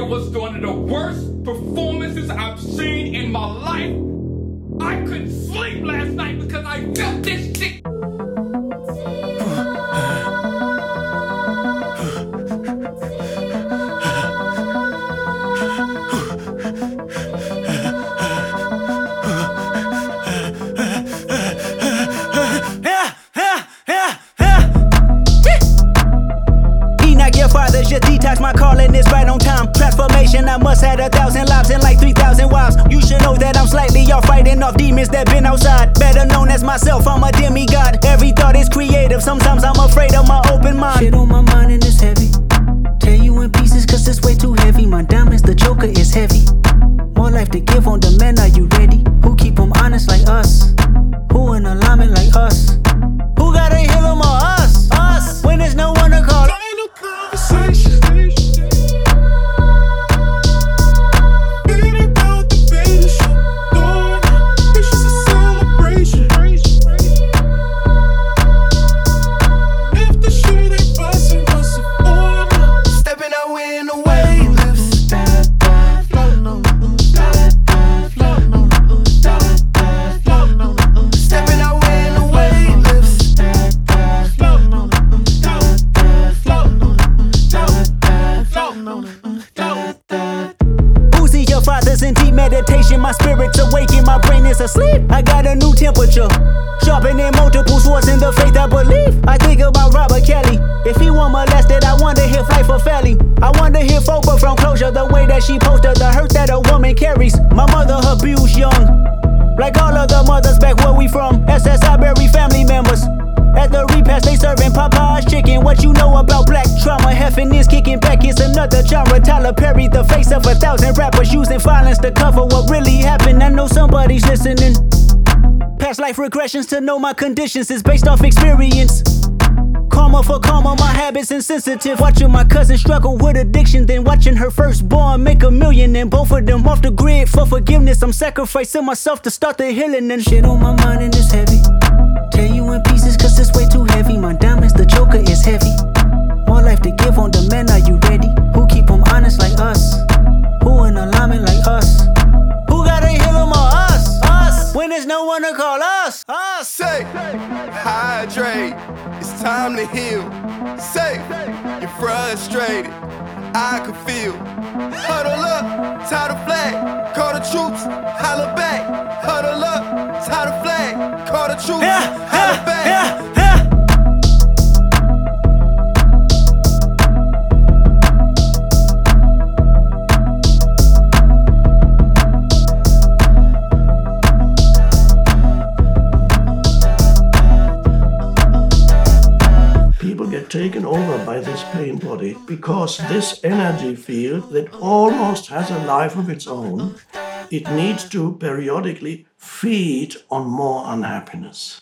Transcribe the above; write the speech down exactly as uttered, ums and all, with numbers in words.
It was one of the worst performances I've seen in my life. I couldn't sleep last night because I felt this shit. Just detox, my calling is right on time. Transformation, I must have a thousand lives and like three thousand wives. You should know that I'm slightly off, fighting off demons that been outside. Better known as myself, I'm a demigod. Every thought is creative, sometimes I'm afraid of my open mind. Shit on my mind and it's heavy. Tear you in pieces cause it's way too heavy. My diamonds, the joker is heavy. More life to give on demand, are you ready? Who keep them honest like us? Who in alignment like us? Who gotta heal them or us? Us, when there's no one to call. Fathers in deep meditation, my spirit's awakened, my brain is asleep. I got a new temperature, sharpening multiple swords in the faith I believe. I think about Robert Kelly. If he were molested, I wonder if life for Felly. I wonder if Oprah from Closure, the way that she posted the hurt that a woman carries. My mother abused young, like all of the mothers back where we from. S S I bury family members. At the repast they serving Popeye's chicken. What you know about black trauma? Heffing is kicking back, it's another genre. Tyler Perry, the face of a thousand rappers, using violence to cover what really happened. I know somebody's listening. Past life regressions to know my conditions is based off experience. Karma for karma, my habits insensitive. Watching my cousin struggle with addiction, then watching her firstborn make a million, and both of them off the grid for forgiveness. I'm sacrificing myself to start the healing, and shit on my mind and it's heavy. Tear you in pieces cause it's way too heavy. My diamonds, the joker is heavy. More life to give on demand, are you ready? Who keep them honest like us? Who in alignment like us? Who gotta heal them or us? Us, when there's no one to call us? Us. Say, hydrate, it's time to heal. Say, you're frustrated, I can feel. Huddle up, tie the flag, call the troops, holla back. Huddle up, tie the flag, call the troops, yeah, holla yeah, back. Yeah. People get taken over by this pain body because this energy field that almost has a life of its own, it needs to periodically feed on more unhappiness.